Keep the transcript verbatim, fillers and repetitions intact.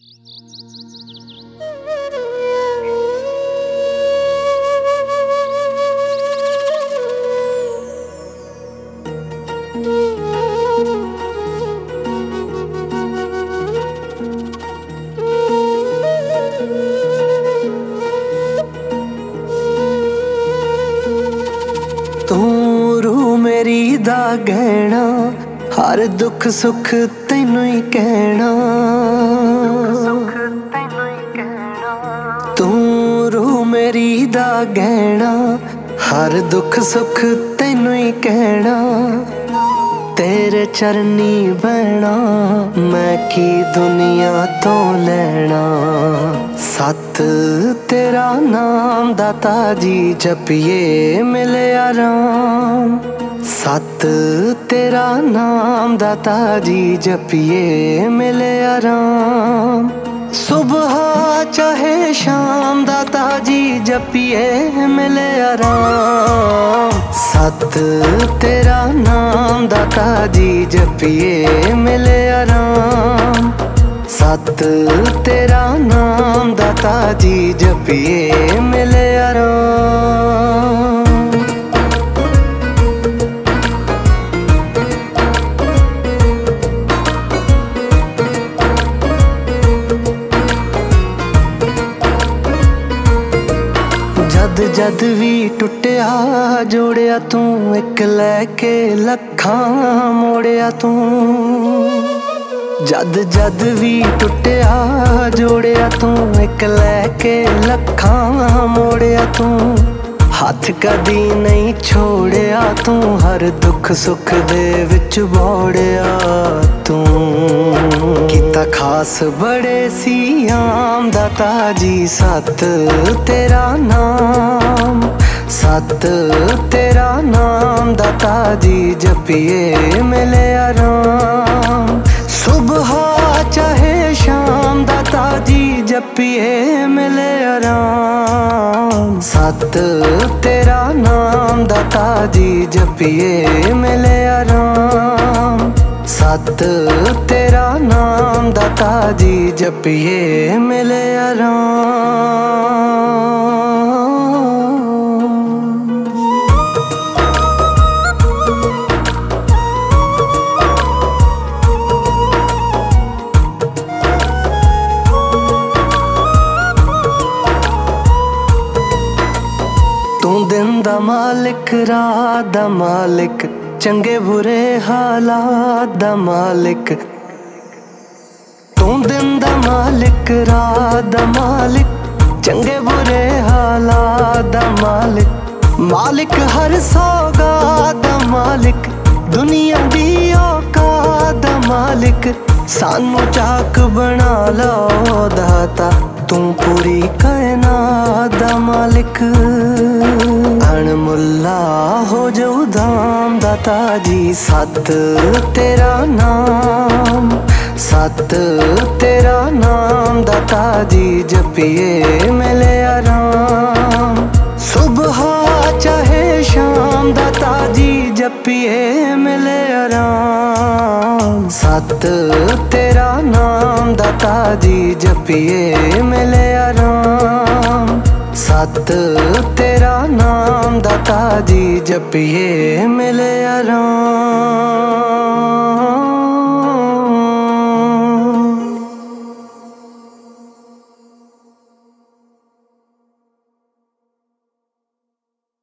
तू रू मेरी दा गहना, हर दुख सुख तैनू ही कहना। तू रू मेरी दा गहना, हर दुख सुख तैनू ही कहना। तेरे चरनी बहना, मैं की दुनिया तो लेना। सत तेरा नाम दाता जी जपिए मिले आराम। सत तेरा नाम दाता जी जपिए मिले आराम। सुबह चाहे शाम दाता जी जपिए मिले आराम। सत तेरा नाम दाता जी जपिए मिले आराम। सत तेरा नाम दाता जी जपिए मिले आराम। जद जद भी टुटिया जोड़िया तू, एक लैके लखां मोड़िया तू। जद जद भी टुटिया जोड़िया तू, एक लैके लखां मोड़िया तू। हथ कदी नहीं छोड़िया तू, हर दुख सुख दे विच बोड़िया तू। किता खास बड़े सी आम दाता जी सत तेरा नाम। सत तेरा नाम दाता जी जपिए मिले आराम। सुबह चाहे शाम दाता जी जपिए मिले आराम। सत तेरा नाम दाता जी जपिए मिले आराम। सत तेरा नाम दाता जी जपिए मिले आराम। तू दिन दा मालिक रात दा मालिक, चंगे बुरे हालात दा मालिक। तू दिन दा मालिक रात दा मालिक, चंगे बुरे हालात दा मालिक। मालिक हर सौगात दा मालिक, दुनिया दी औकात दा मालिक। सानू चाक बना लो दाता, तू पूरी कायनात दा मालिक। अणमुल्ला हो जो धाम दाता जी सत तेरा नाम। सत तेरा नाम दाता जी जपिए मिले आराम। सुबह चाहे शाम दाता जी जपिए मिले आराम। सत तेरा नाम दाता जी जपिए मिले आराम। सत तेरा नाम दाता जी जपिए मिले आराम।